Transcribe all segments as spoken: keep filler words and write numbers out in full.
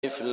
ألف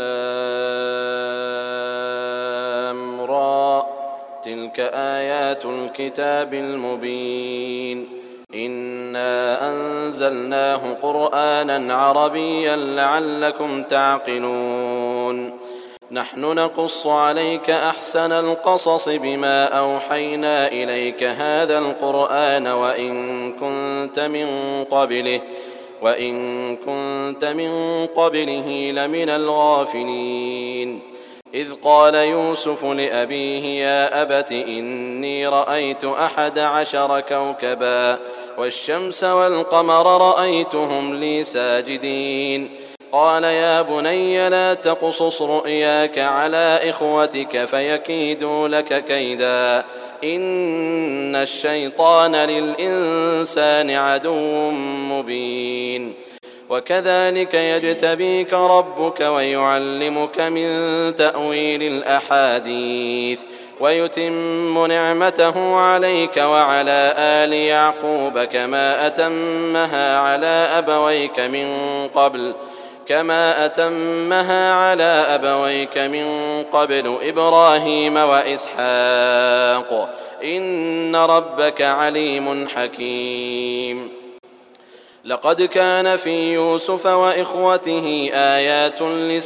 لام را تلك آيات الكتاب المبين إنا أنزلناه قرآنا عربيا لعلكم تعقلون نحن نقص عليك أحسن القصص بما أوحينا إليك هذا القرآن وإن كنت من قبله وإن كنت من قبله لمن الغافلين إذ قال يوسف لأبيه يا أبت إني رأيت أحد عشر كوكبا والشمس والقمر رأيتهم لي ساجدين قال يا بني لا تقصص رؤياك على إخوتك فيكيدوا لك كيدا إن الشيطان للإنسان عدو مبين وكذلك يجتبيك ربك ويعلمك من تأويل الأحاديث ويتم نعمته عليك وعلى آل يعقوب كما أتمها على أبويك من قبل كما أتمها على أبويك من قبل إبراهيم وإسحاق إن ربك عليم حكيم لقد كان في يوسف وإخوته آيات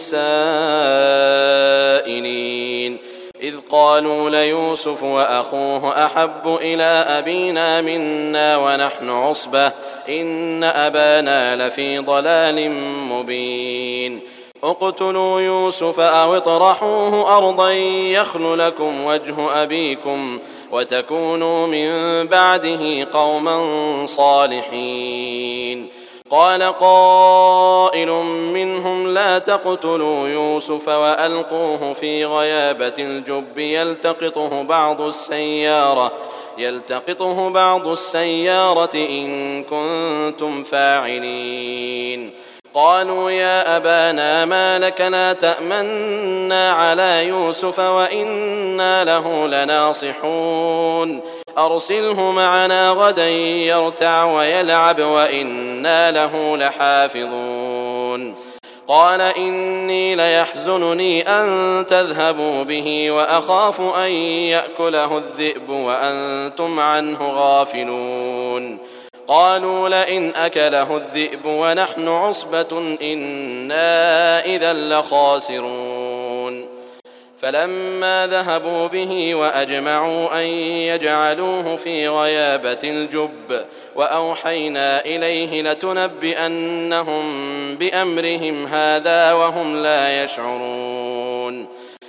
للسائلين إذ قالوا ليوسف وأخوه أحب إلى أبينا منا ونحن عصبة إن أبانا لفي ضلال مبين اقتلوا يوسف أو اطرحوه أرضا يخل لكم وجه أبيكم وتكونوا من بعده قوما صالحين قال قائل منهم لا تقتلوا يوسف وألقوه في غيابة الجب يلتقطه بعض السيارة يلتقطه بعض السيارة إن كنتم فاعلين قالوا يا أبانا ما لك لا تأمنا على يوسف وإنا له لناصحون أرسله معنا غدا يرتع ويلعب وإنا له لحافظون قال إني ليحزنني أن تذهبوا به وأخاف أن يأكله الذئب وأنتم عنه غافلون قالوا لئن أكله الذئب ونحن عصبة إنا إذا لخاسرون فلما ذهبوا به وأجمعوا أن يجعلوه في غيابة الجب وأوحينا إليه لتنبئنهم بأمرهم هذا وهم لا يشعرون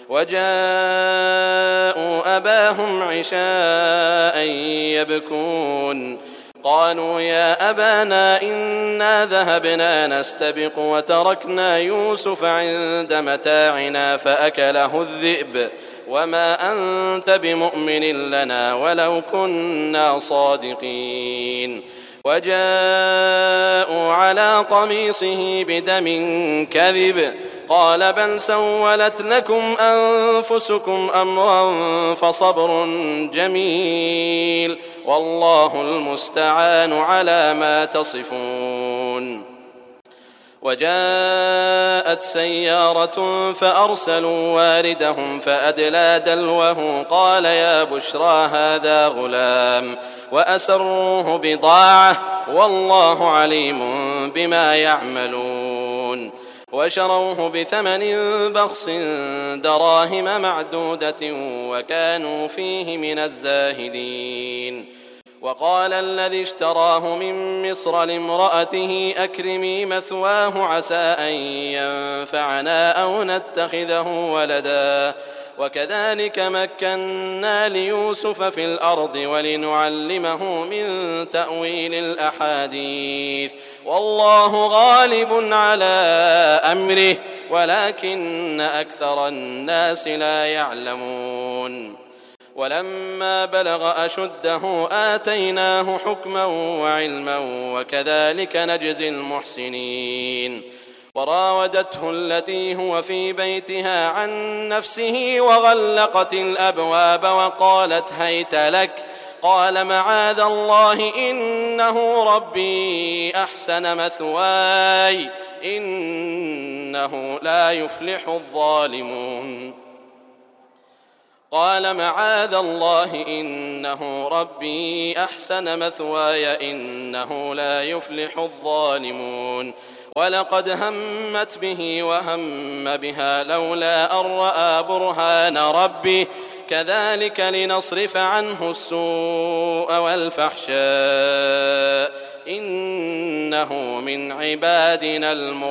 وجاءوا أباهم عشاء يبكون قالوا يا أبانا إنا ذهبنا نستبق وتركنا يوسف عند متاعنا فأكله الذئب وما أنت بمؤمن لنا ولو كنا صادقين وجاءوا على قميصه بدم كذب قال بل سولت لكم أنفسكم أمرا فصبر جميل والله المستعان على ما تصفون وجاءت سيارة فأرسلوا واردهم فأدلى دلوه قال يا بشرى هذا غلام وأسروه بضاعة والله عليم بما يعملون وشروه بثمن بخس دراهم معدودة وكانوا فيه من الزاهدين وقال الذي اشتراه من مصر لامرأته أكرمي مثواه عسى أن ينفعنا أو نتخذه ولدا وكذلك مكنا ليوسف في الأرض ولنعلمه من تأويل الأحاديث والله غالب على أمره ولكن أكثر الناس لا يعلمون ولما بلغ أشده آتيناه حكما وعلما وكذلك نجزي المحسنين وراودته التي هو في بيتها عن نفسه وغلقت الأبواب وقالت هيت لك قال معاذ الله إنه ربي أحسن مثواي إن إنه لا يفلح الظالمون. قال معاذ الله إنه ربي أحسن مثواي إنه لا يفلح الظالمون. ولقد همت به وهم بها لولا أن رأى برهان ربه كذلك لنصرف عنه السوء والفحشاء إنه من عبادنا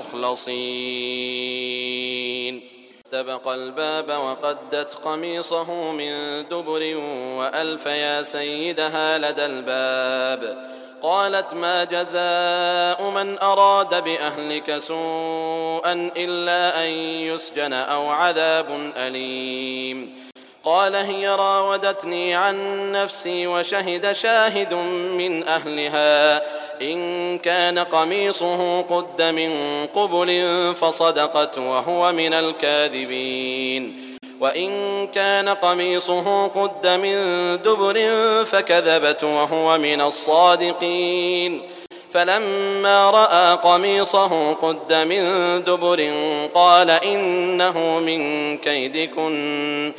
المخلصين. استبق الباب وقدت قميصه من دبر وألف يا سيدها لدى الباب. قالت ما جزاء من أراد بأهلك سوءا إلا أن يسجن أو عذاب أليم. قال هي راودتني عن نفسي وشهد شاهد من أهلها إن كان قميصه قد من قبل فصدقت وهو من الكاذبين وإن كان قميصه قد من دبر فكذبت وهو من الصادقين. فلما رأى قميصه قد من دبر قال إنه من كيدكن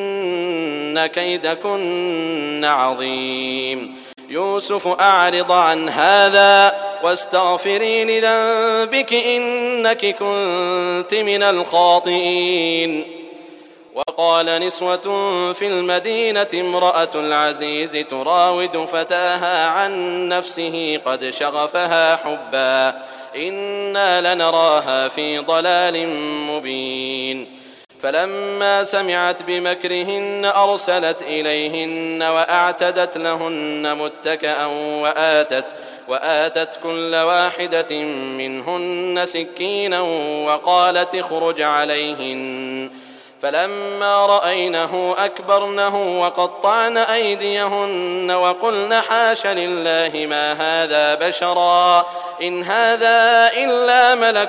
إن كيدكن عظيم. يوسف أعرض عن هذا واستغفري لذنبك إنك كنت من الخاطئين. وقال نسوة في المدينة امرأة العزيز تراود فتاها عن نفسه قد شغفها حبا إنا لنراها في ضلال مبين. فلما سمعت بمكرهن أرسلت إليهن وأعتدت لهن متكئا وآتت, وآتت كل واحدة منهن سكينا وقالت اخرج عليهن. فلما رأينه أكبرنه وقطعن أيديهن وقلن حاش لله ما هذا بشرا إن هذا إلا ملك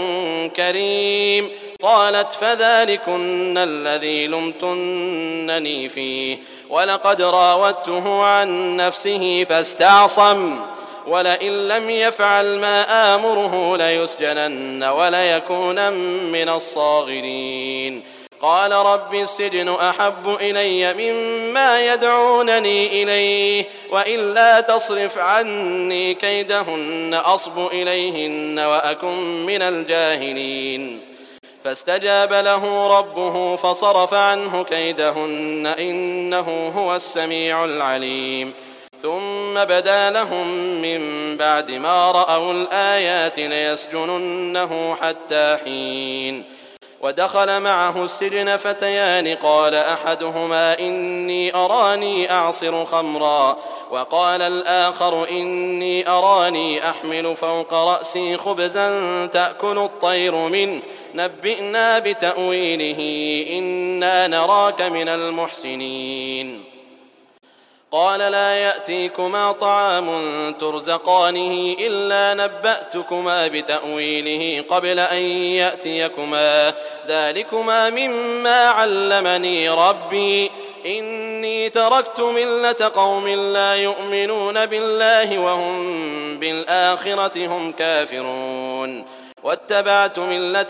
كريم. قالت فذلكن الذي لمتنني فيه ولقد راودته عن نفسه فاستعصم ولئن لم يفعل ما آمره ليسجنن وليكونن من الصاغرين. قال رب السجن أحب إلي مما يدعونني إليه وإلا تصرف عني كيدهن أصب إليهن وأكن من الجاهلين. فاستجاب له ربه فصرف عنه كيدهن إنه هو السميع العليم. ثم بدا لهم من بعد ما رأوا الآيات ليسجننه حتى حين. ودخل معه السجن فتيان قال أحدهما إني أراني أعصر خمرا وقال الآخر إني أراني أحمل فوق رأسي خبزا تأكل الطير منه نبئنا بتأويله إنا نراك من المحسنين. قال لا يأتيكما طعام ترزقانه إلا نبأتكما بتأويله قبل أن يأتيكما ذلكما مما علمني ربي إني تركت ملة قوم لا يؤمنون بالله وهم بالآخرة هم كافرون واتبعت ملة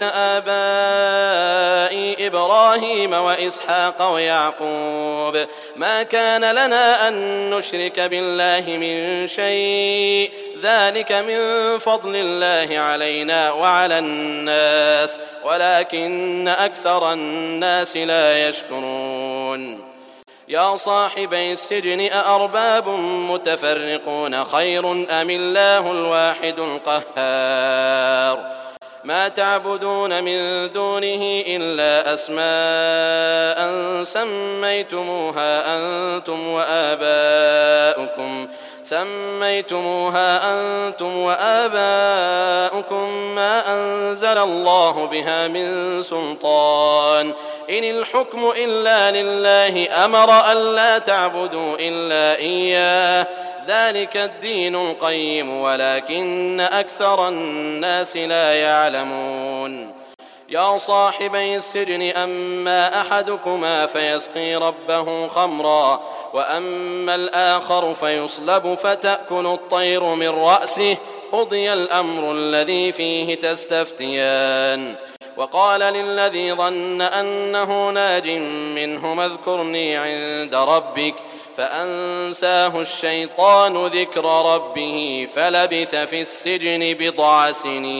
آبائي إبراهيم وإسحاق ويعقوب ما كان لنا أن نشرك بالله من شيء ذلك من فضل الله علينا وعلى الناس ولكن أكثر الناس لا يشكرون. يا صاحبي السجن أأرباب متفرقون خير أم الله الواحد القهار ما تعبدون من دونه إلا أسماء سميتموها أنتم وآباؤكم سميتموها أنتم وآباؤكم ما أنزل الله بها من سلطان إن الحكم إلا لله أمر ألا تعبدوا إلا إياه ذلك الدين القيم ولكن أكثر الناس لا يعلمون. يا صاحبي السجن أما أحدكما فيسقي ربه خمرا وأما الآخر فيصلب فتأكل الطير من رأسه قضي الأمر الذي فيه تستفتيان وقال للذي ظن أنه ناج منه اذكرني عند ربك فأنساه الشيطان ذكر ربه فلبث في السجن بضع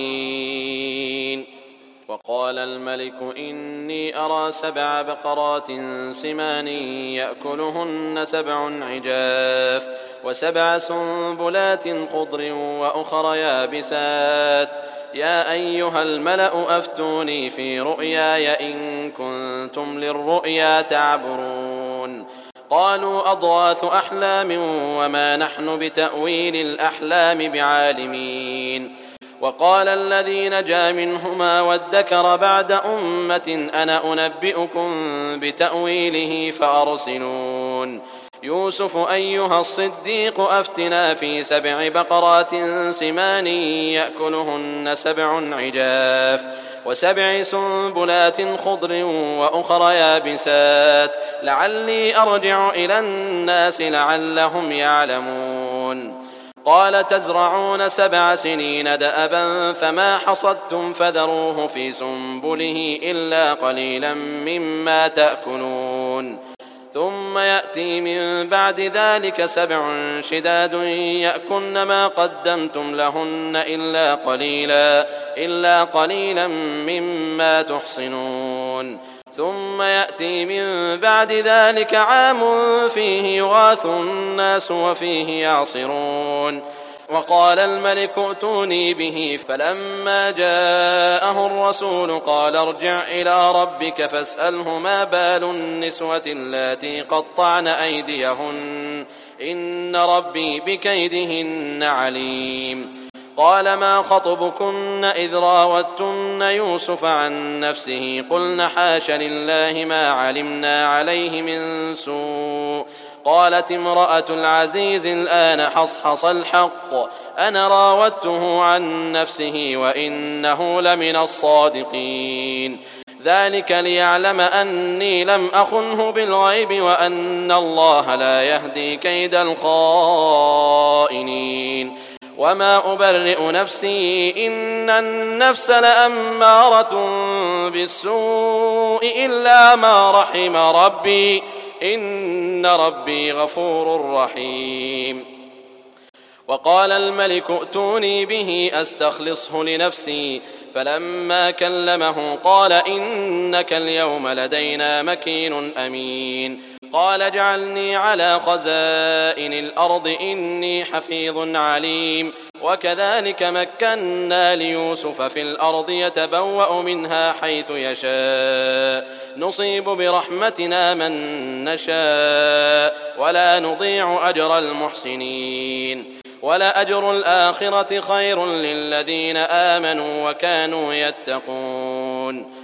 سنين. وقال الملك إني أرى سبع بقرات سمان يأكلهن سبع عجاف وسبع سنبلات خضر وأخر يابسات يا أيها الملأ أفتوني في رؤياي إن كنتم للرؤيا تعبرون. قالوا أضغاث أحلام وما نحن بتأويل الأحلام بعالمين. وقال الذي نجا منهما وادكر بعد أمة أنا أنبئكم بتأويله فأرسلون. يوسف أيها الصديق أفتنا في سبع بقرات سمان يأكلهن سبع عجاف وسبع سنبلات خضر وأخر يابسات لعلي أرجع إلى الناس لعلهم يعلمون. قال تزرعون سبع سنين دأبا فما حصدتم فذروه في سنبله إلا قليلا مما تأكلون ثم يأتي من بعد ذلك سبع شداد يأكلن ما قدمتم لهن إلا قليلا إلا قليلا مما تحصنون ثم يأتي من بعد ذلك عام فيه يغاث الناس وفيه يعصرون. وقال الملك ائتوني به فلما جاءه الرسول قال ارجع إلى ربك فاسأله ما بال النسوة اللاتي قطعن أيديهن إن ربي بكيدهن عليم. قال ما خطبكن إذ راوتن يوسف عن نفسه قلن حاش لله ما علمنا عليه من سوء. قالت امرأة العزيز الآن حصحص الحق أنا راودته عن نفسه وإنه لمن الصادقين. ذلك ليعلم أني لم أخنه بالغيب وأن الله لا يهدي كيد الخائنين. وما أبرئ نفسي إن النفس لأمارة بالسوء إلا ما رحم ربي إن ربي غفور رحيم. وقال الملك ائتوني به أستخلصه لنفسي فلما كلمه قال إنك اليوم لدينا مكين أمين. قال اجعلني على خزائن الأرض إني حفيظ عليم. وكذلك مكنا ليوسف في الأرض يتبوأ منها حيث يشاء نصيب برحمتنا من نشاء ولا نضيع أجر المحسنين. ولأجر الآخرة خير للذين آمنوا وكانوا يتقون.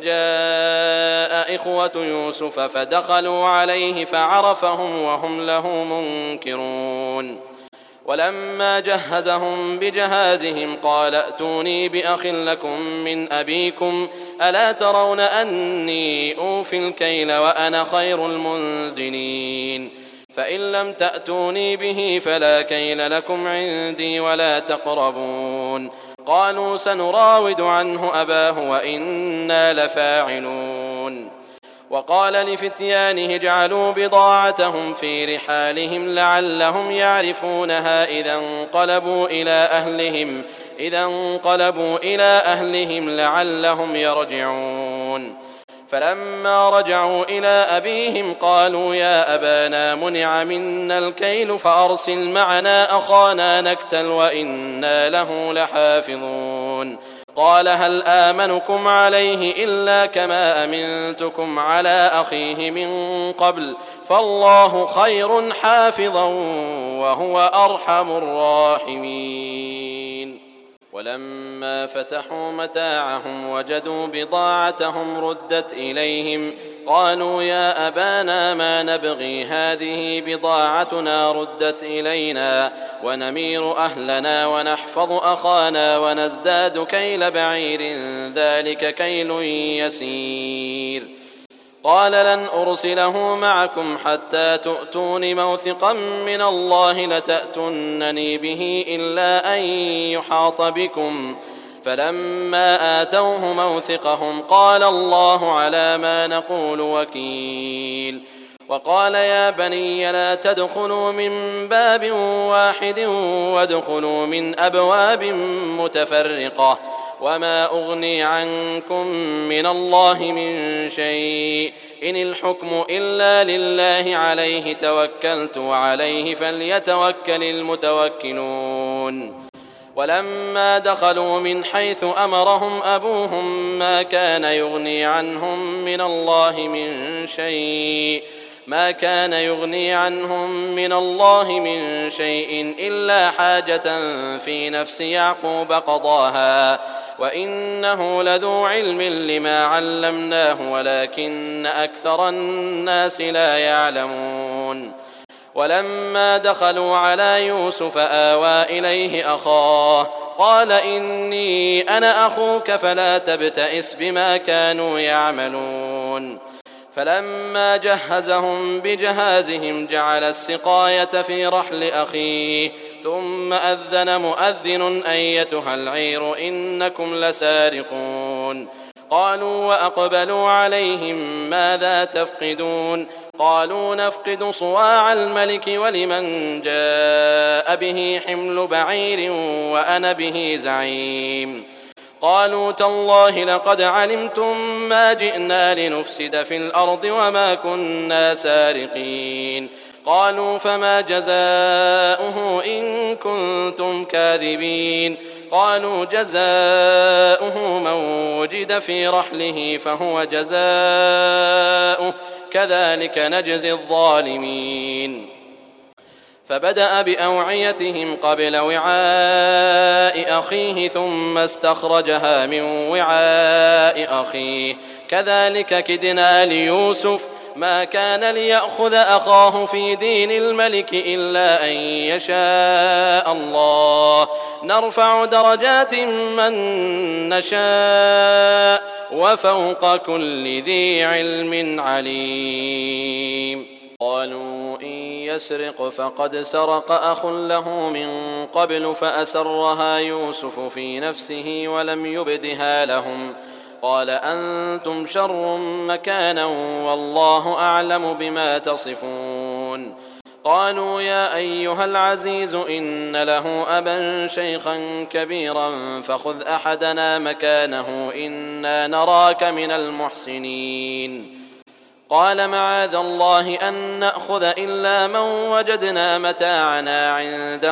وجاء إخوة يوسف فدخلوا عليه فعرفهم وهم له منكرون. ولما جهزهم بجهازهم قال ائتوني بأخ لكم من أبيكم ألا ترون أني أوفي الكيل وأنا خير المنزلين. فإن لم تأتوني به فلا كيل لكم عندي ولا تقربون. قالوا سنراود عنه أباه وإنا لفاعلون. وقال لفتيانه اجعلوا بضاعتهم في رحالهم لعلهم يعرفونها إذا انقلبوا إلى أهلهم إذا انقلبوا إلى أهلهم لعلهم يرجعون. فلما رجعوا إلى أبيهم قالوا يا أبانا منع منا الكيل فأرسل معنا أخانا نكتل وإنا له لحافظون. قال هل آمنكم عليه إلا كما أمنتكم على أخيه من قبل فالله خير حافظا وهو أرحم الراحمين. ولما فتحوا متاعهم وجدوا بضاعتهم ردت إليهم قالوا يا أبانا ما نبغي هذه بضاعتنا ردت إلينا ونمير أهلنا ونحفظ أخانا ونزداد كيل بعير ذلك كيل يسير. قال لن أرسله معكم حتى تؤتون موثقا من الله لتأتونني به إلا أن يحاط بكم فلما آتوه موثقهم قال الله على ما نقول وكيل. وقال يا بني لا تدخلوا من باب واحد وادخلوا من أبواب متفرقة وما أغني عنكم من الله من شيء إن الحكم إلا لله عليه توكلت وعليه فليتوكل المتوكلون. ولما دخلوا من حيث أمرهم أبوهم ما كان يغني عنهم من الله من شيء ما كان يغني عنهم من الله من شيء إلا حاجة في نفس يعقوب قضاها وإنه لذو علم لما علمناه ولكن أكثر الناس لا يعلمون. ولما دخلوا على يوسف آوى إليه أخاه قال إني أنا أخوك فلا تبتئس بما كانوا يعملون. فلما جهزهم بجهازهم جعل السقاية في رحل أخيه ثم أذن مؤذن أيتها العير إنكم لسارقون. قالوا وأقبلوا عليهم ماذا تفقدون قالوا نفقد صواع الملك ولمن جاء به حمل بعير وأنا به زعيم. قالوا تالله لقد علمتم ما جئنا لنفسد في الأرض وما كنا سارقين. قالوا فما جزاؤه إن كنتم كاذبين. قالوا جزاؤه من وجد في رحله فهو جزاؤه كذلك نجزي الظالمين. فبدأ بأوعيتهم قبل وعاء أخيه ثم استخرجها من وعاء أخيه كذلك كدنا ليوسف ما كان ليأخذ أخاه في دين الملك إلا أن يشاء الله نرفع درجات من نشاء وفوق كل ذي علم عليم. قالوا إن يسرق فقد سرق أخ له من قبل فأسرها يوسف في نفسه ولم يبدها لهم قال أنتم شر مكانا والله أعلم بما تصفون. قالوا يا أيها العزيز إن له أبا شيخا كبيرا فخذ أحدنا مكانه إنا نراك من المحسنين. قال معاذ الله أن نأخذ إلا من وجدنا متاعنا عنده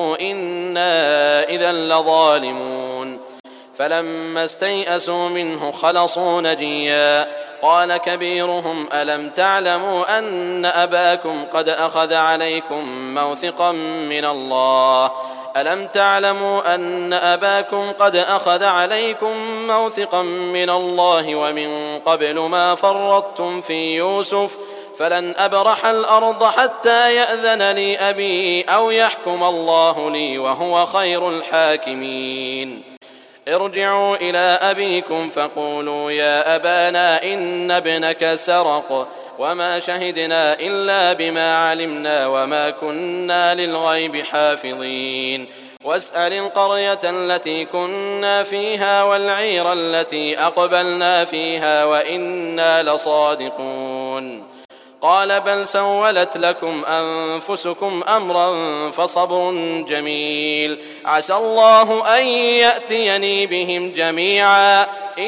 إنا إذا لظالمون. فلما استيئسوا منه خلصوا نجيا قال كبيرهم ألم تعلموا أن أباكم قد أخذ عليكم موثقا من الله ألم تعلموا أن أباكم قد أخذ عليكم موثقا من الله ومن قبل ما فرطتم في يوسف فلن أبرح الأرض حتى يأذن لي أبي أو يحكم الله لي وهو خير الحاكمين. ارجعوا إلى أبيكم فقولوا يا أبانا إن ابنك سرق وما شهدنا إلا بما علمنا وما كنا للغيب حافظين. واسأل القرية التي كنا فيها والعير التي أقبلنا فيها وإنا لصادقون. قال بل سولت لكم أنفسكم أمرا فصبر جميل عسى الله أن يأتيني بهم جميعا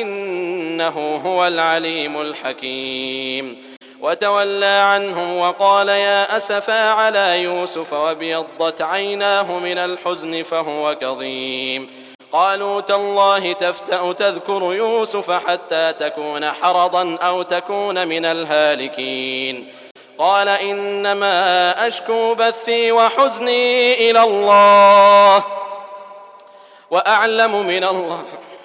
إنه هو العليم الحكيم. وتولى عنهم وقال يا أسفا على يوسف وابيضت عيناه من الحزن فهو كظيم. قالوا تالله تفتأ تذكر يوسف حتى تكون حرضا أو تكون من الهالكين. قال إنما أشكو بثي وحزني إلى الله وأعلم من الله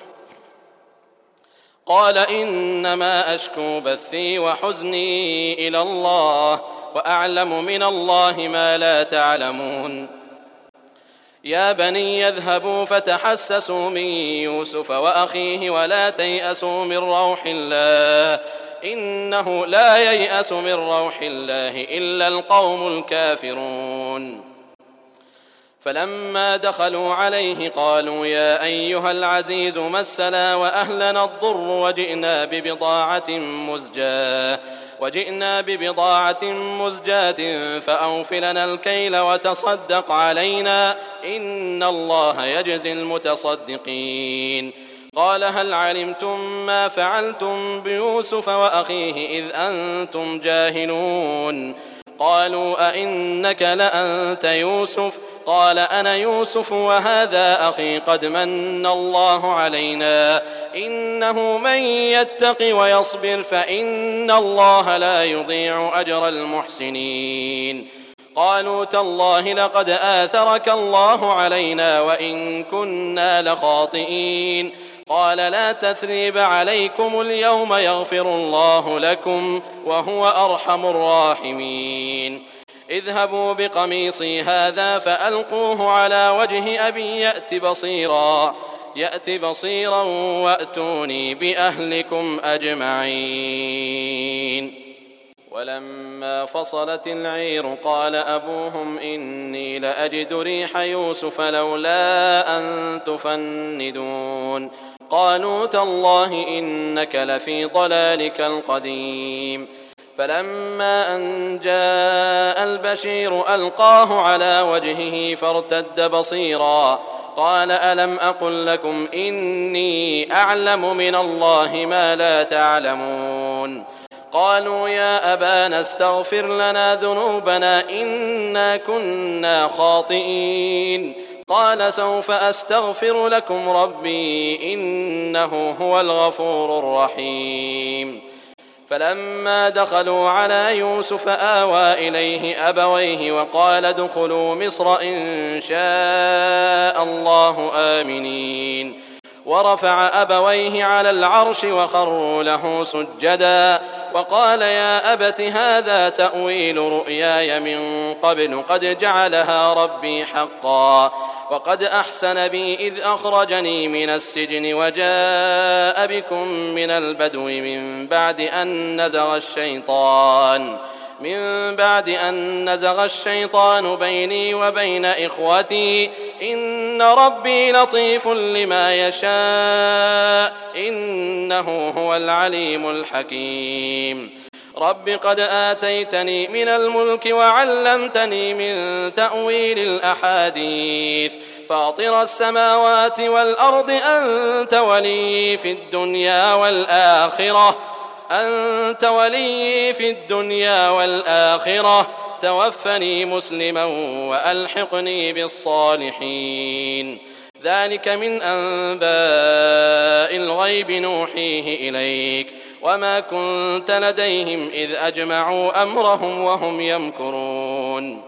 قال إنما أشكو بثي وحزني إلى الله وأعلم من الله ما لا تعلمون. يا بني يذهبوا فتحسسوا من يوسف وأخيه ولا تيأسوا من روح الله إنه لا ييأس من روح الله إلا القوم الكافرون. فلما دخلوا عليه قالوا يا أيها العزيز مسنا وأهلنا الضر وجئنا ببضاعة مزجاة وجئنا ببضاعة مزجاة فأوف لنا الكيل وتصدق علينا إن الله يجزي المتصدقين. قال هل علمتم ما فعلتم بيوسف وأخيه إذ أنتم جاهلون؟ قالوا أئنك لأنت يوسف؟ قال أنا يوسف وهذا أخي قد من الله علينا إنه من يتق ويصبر فإن الله لا يضيع أجر المحسنين. قالوا تالله لقد آثرك الله علينا وإن كنا لخاطئين. قال لا تثريب عليكم اليوم يغفر الله لكم وهو أرحم الراحمين. اذهبوا بقميصي هذا فألقوه على وجه أبي يأت بصيرا يأت بصيرا وأتوني بأهلكم أجمعين. ولما فصلت العير قال أبوهم إني لأجد ريح يوسف لولا أن تفندون. قالوا تالله إنك لفي ضلالك القديم. فلما أن جاء البشير ألقاه على وجهه فارتد بصيرا قال ألم أقل لكم إني أعلم من الله ما لا تعلمون؟ قالوا يا أبانا استغفر لنا ذنوبنا إنا كنا خاطئين. قال سوف أستغفر لكم ربي إنه هو الغفور الرحيم. فلما دخلوا على يوسف آوى إليه أبويه وقال ادخلوا مصر إن شاء الله آمنين. ورفع أبويه على العرش وخروا له سجدا وقال يا أبت هذا تأويل رؤياي من قبل قد جعلها ربي حقا وقد أحسن بي إذ أخرجني من السجن وجاء بكم من البدو من بعد أن نزغ الشيطان من بعد أن نزغ الشيطان بيني وبين إخوتي إن ربي لطيف لما يشاء إنه هو العليم الحكيم. رب قد آتيتني من الملك وعلمتني من تأويل الأحاديث فاطر السماوات والأرض أنت ولي في الدنيا والآخرة أنت ولي في الدنيا والآخرة توفني مسلما وألحقني بالصالحين. ذلك من أنباء الغيب نوحيه إليك وما كنت لديهم إذ أجمعوا أمرهم وهم يمكرون.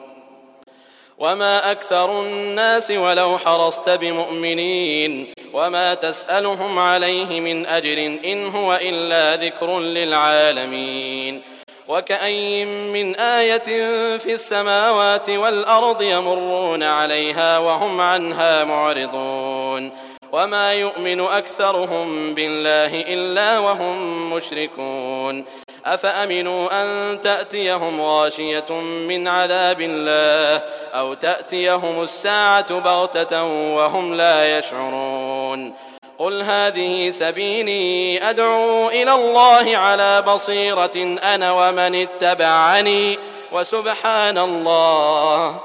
وما أكثر الناس ولو حرصت بمؤمنين وما تسألهم عليه من أجر إن هو إلا ذكر للعالمين. وكأين من آية في السماوات والأرض يمرون عليها وهم عنها معرضون وما يؤمن أكثرهم بالله إلا وهم مشركون. أفأمنوا أن تأتيهم غاشية من عذاب الله أو تأتيهم الساعة بغتة وهم لا يشعرون. قل هذه سبيلي أدعو إلى الله على بصيرة أنا ومن اتبعني وسبحان الله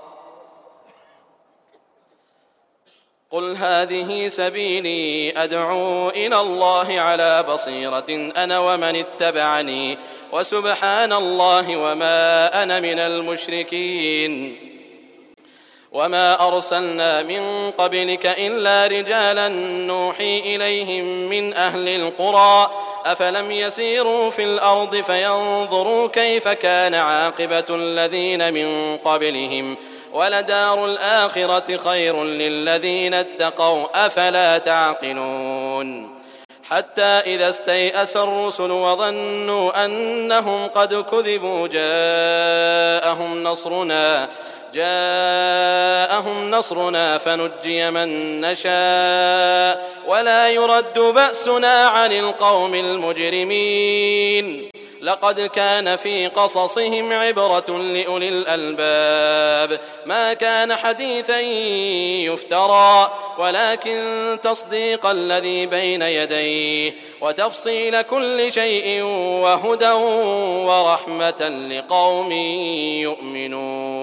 قل هذه سبيلي أدعو إلى الله على بصيرة أنا ومن اتبعني وسبحان الله وما أنا من المشركين. وما أرسلنا من قبلك إلا رجالا نوحي إليهم من أهل القرى أفلم يسيروا في الأرض فينظروا كيف كان عاقبة الذين من قبلهم ولدار الآخرة خير للذين اتقوا أفلا تعقلون. حتى إذا استيأس الرسل وظنوا أنهم قد كذبوا جاءهم نصرنا جاءهم نصرنا فنجي من نشاء ولا يرد بأسنا عن القوم المجرمين. لقد كان في قصصهم عبرة لأولي الألباب ما كان حديثا يفترى ولكن تصديق الذي بين يديه وتفصيل كل شيء وهدى ورحمة لقوم يؤمنون.